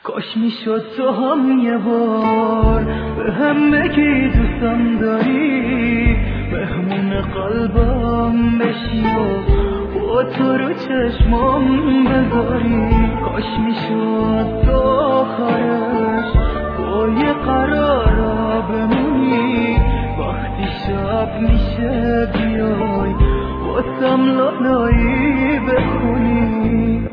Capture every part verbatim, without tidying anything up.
کاش میشد تو هم یه بار به هم بگی دوستم داری، مهمون قلبم بشی و با تو رو چشمام بذاری. کاش میشد تو آخرش با یه قرارا بمونی، وقتی شب میشه بیای واسم لالایی بخونی.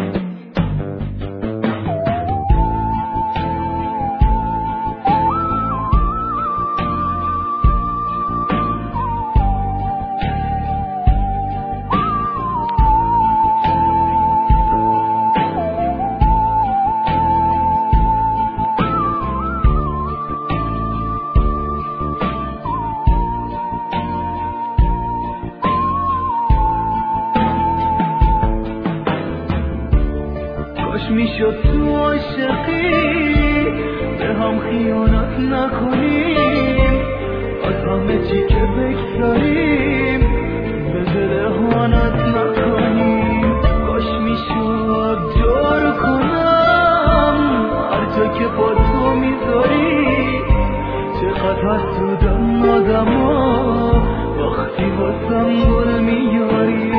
کاش میشد تو عاشقی به هم خیانت نکنیم، از همه چی که بگذاریم به دل اهانت نکنیم. کاش میشد جور کنم هر جا که با تو میذاری، چقدر حسودم آدما وقتی واسم گل میاری.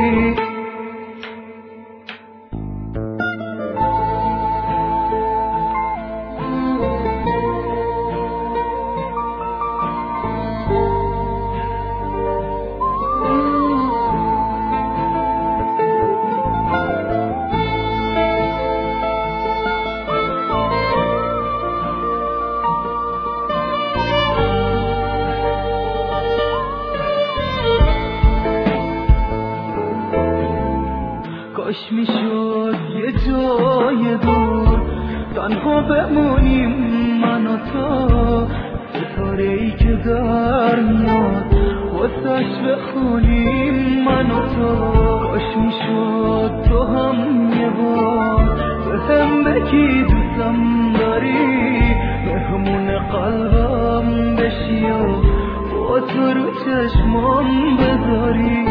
کاش میشد یه جای دور تنها بمونیم من و تو، ستاره ای که در میاد واسش بخونیم من و تو. کاش میشد تو هم یه بار به هم بگی دوستم داری، مهمون قلبم بشی و با تو رو چشمام بذاری.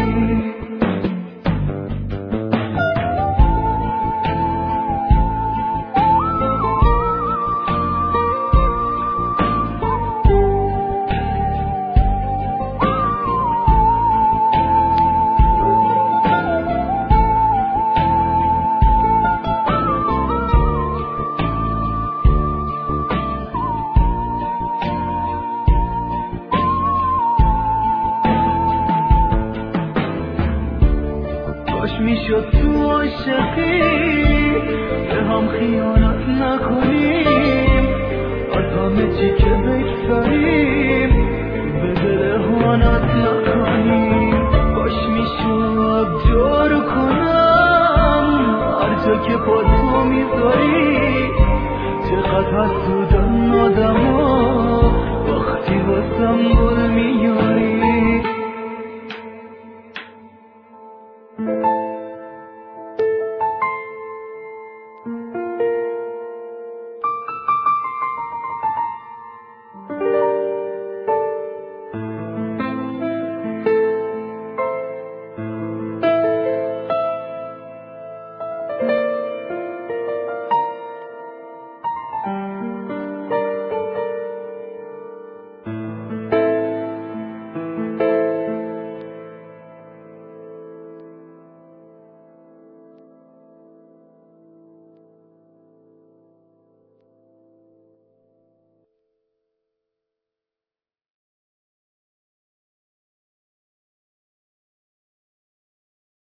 کاش میشد تو عاشقی به هم خیانت نکنیم، از همه چی که بگذاریم به دل اهانت نکنیم. کاش میشد جور کنم هر جا که با تو میذاری، چقدر حسودن آدما وقتی واسم گل میاری.